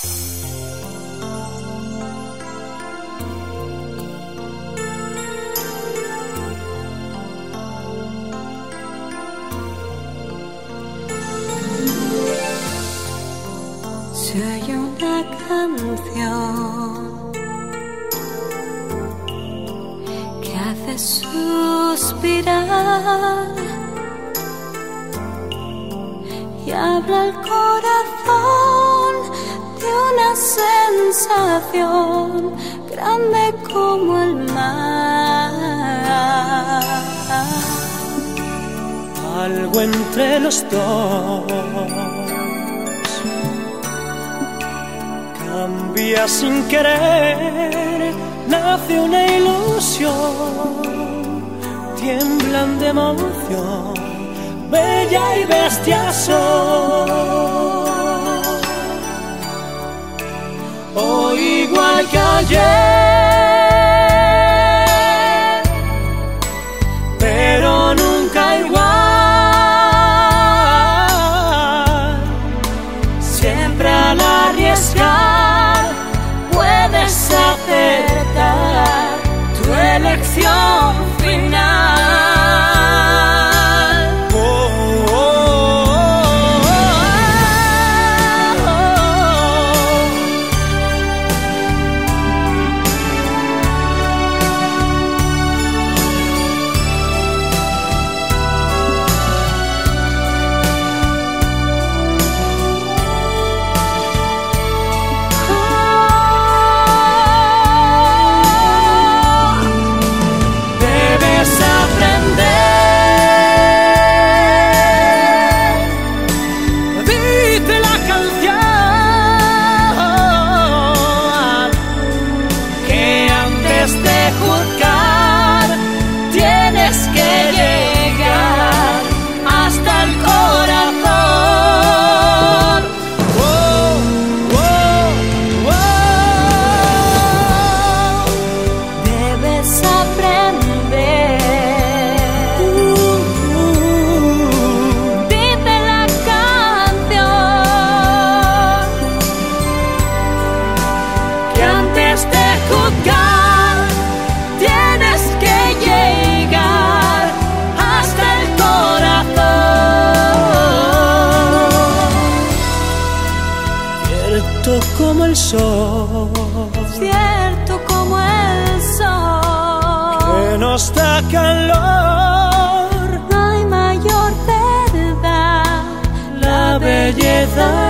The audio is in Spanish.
Se oye una canción que hace suspirar y habla el corazón de una sensación grande como el mar. Algo entre los dos cambia sin querer, nace una ilusión, tiemblan de emoción, bella y bestia son. Hoy igual que ayer, pero nunca igual. Siempre al arriesgar puedes acertar tu elección final. Oh, oh, oh, como el sol, cierto como el sol, que nos da calor. no hay mayor verdad, La belleza